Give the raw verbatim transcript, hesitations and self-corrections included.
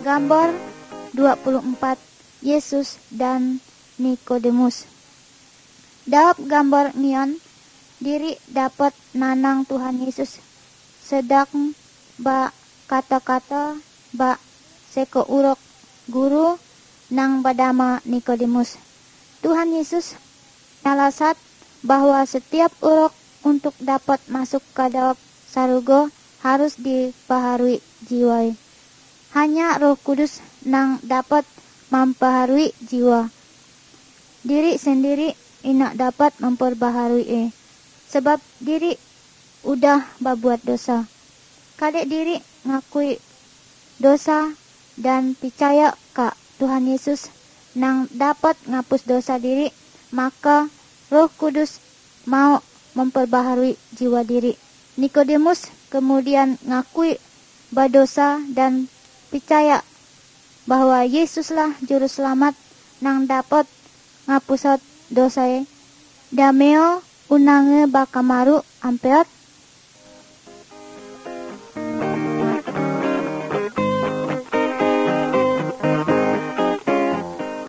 Gambar dua puluh empat, Yesus dan Nikodemus. Dalam gambar nian, diri dapat nanang Tuhan Yesus. Sedang ba kata-kata ba seko urok guru nang badama Nikodemus. Tuhan Yesus nyalasat bahwa setiap urok untuk dapat masuk ke dalam sarugo harus dipaharui jiwa. Hanya Roh Kudus nang dapat memperbaharui jiwa. Diri sendiri inak dapat memperbaharui eh. Sebab diri udah berbuat dosa. Kadek diri ngakui dosa dan percaya ke Tuhan Yesus nang dapat ngapus dosa diri, maka Roh Kudus mau memperbaharui jiwa diri. Nikodemus kemudian ngakui berdosa dan percaya bahwa Yesuslah juru selamat nang dapat ngapusat dosa. Dameo unange bakamaru ampeot